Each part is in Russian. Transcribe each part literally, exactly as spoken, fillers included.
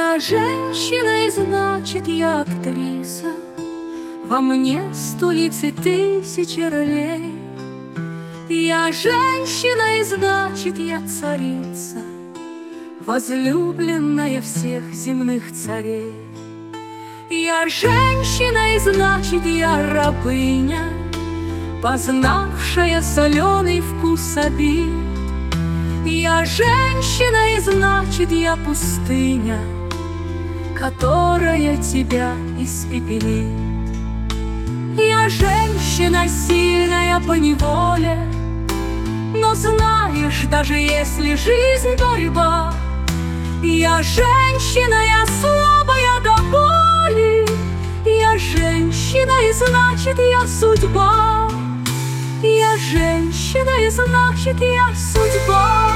Я женщина, и значит я актриса. Во мне столицы тысячи ролей. Я женщина, и значит я царица, возлюбленная всех земных царей. Я женщина, и значит я рабыня, познавшая соленый вкус обид. Я женщина, и значит я пустыня, которая тебя испепелит. Я женщина сильная по неволе, но знаешь, даже если жизнь борьба, я женщина, я слабая до боли. Я женщина, и значит я судьба. Я женщина, и значит я судьба.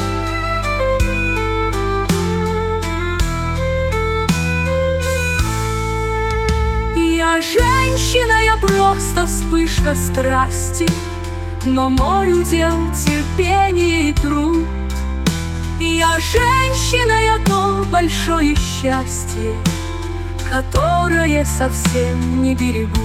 Я женщина, я просто вспышка страсти, но мой удел терпение и труд. Я женщина, я то большое счастье, которое совсем не берегу.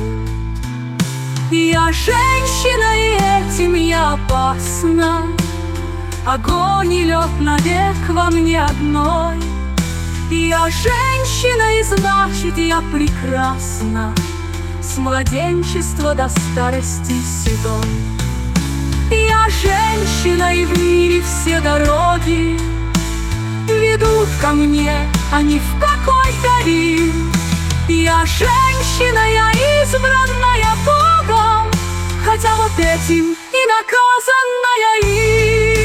Я женщина, и этим я опасна. Огонь и лед навек во мне одной. Я женщина, и значит я прекрасна, с младенчества до старости седой. Я женщина, и в мире все дороги ведут ко мне, а не в какой-то Рим. Я женщина, я избранная Богом, хотя вот этим и наказанная им.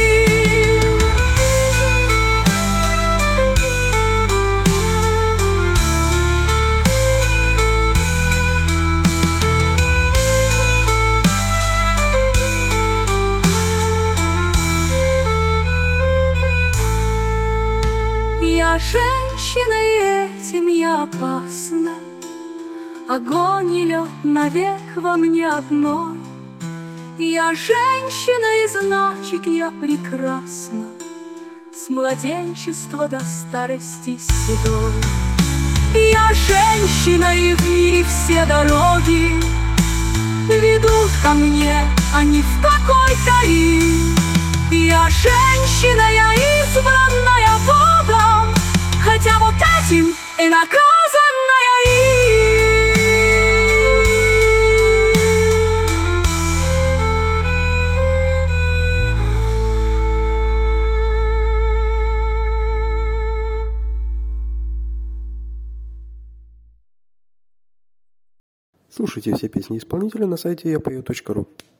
Я женщина, и этим я опасна. Огонь и лед навек во мне одной. Я женщина, и значит я прекрасна, с младенчества до старости седой. Я женщина, и в мире все дороги ведут ко мне, а не в какой-то Рим. Я женщина, я избранная Богом, хотя вот этим и наказанная им. Слушайте все песни исполнителя на сайте я пою точка ру.